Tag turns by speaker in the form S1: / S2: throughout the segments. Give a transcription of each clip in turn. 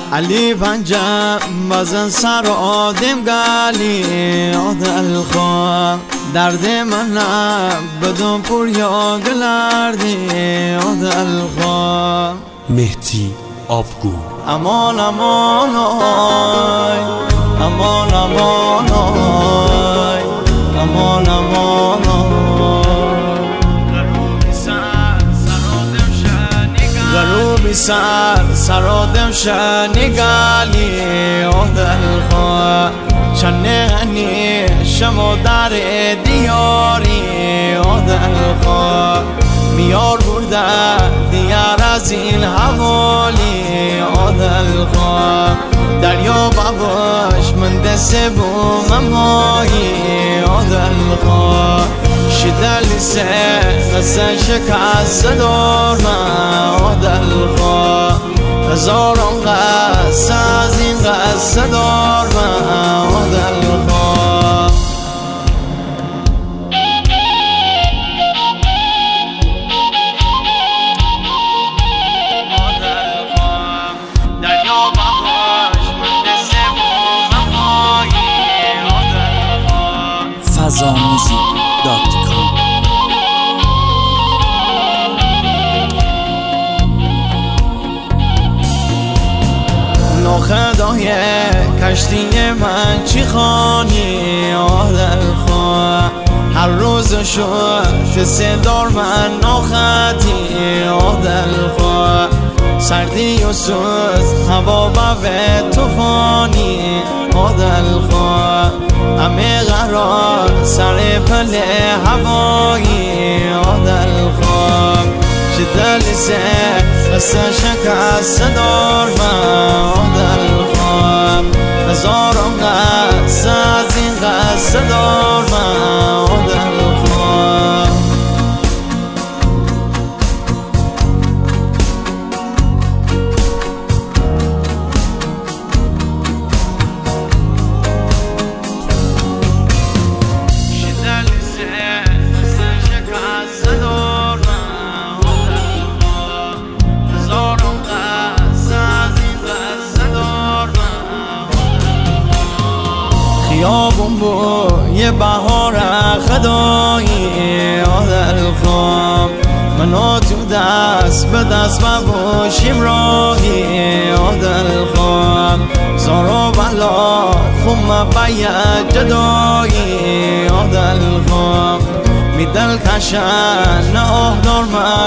S1: علی پنجم بزن سر آدم گلی آدل خواه درد منم بدون پوریا گلردی آدل خواه
S2: مهدی آبگو
S1: امان امان آی امان امان آی امان امان غروبی سر آدم شنگالی آدل خواه چنهنی شما در دیاری آدل خواه میار برده دیار از این حوالی آدل خواه دریا باباش من دسته بوم مایی آدل خواه شدل سه قصه شکست دار من آدل خواه هزاران قصه از این قصه دار من آدل خواه
S2: fazamusic.com
S1: ناخدای کشتی من چی خانی آدل خواه هر روز شد صدار من ناخدی آدل خواه سردی و سوز هوا به توفانی آدل خواه همه قرار سر پل هوایی آدل خواه شدل سه قصه شکست دار من آدل خواه هزاران قصه از این قصه دار من آدل خواه خیابون بوی بهار خدایی آدل خواه منو تو دست به دست باشیم راهی آدل خواه زارو بلا خم باید جدایی آدل خواه می دل کشن نه آهدار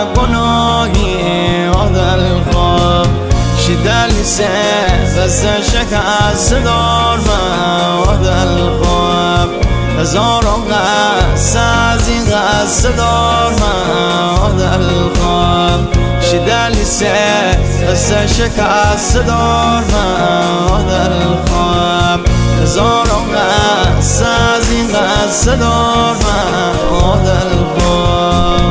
S1: گناهی آدل خواه شدل سه قصه شکست دار من آدل خواه هزاران قصه از این قصه دار من آدل خواه شدل سه قصه شکست دار من آدل خواه هزاران قصه از این قصه دار من آدل خواه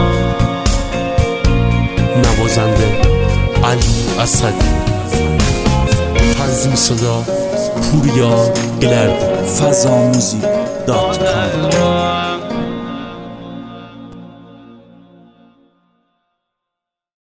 S2: نوازنده علی اسدی تنظیم صدا پوریا گلردی
S3: fazamusic.com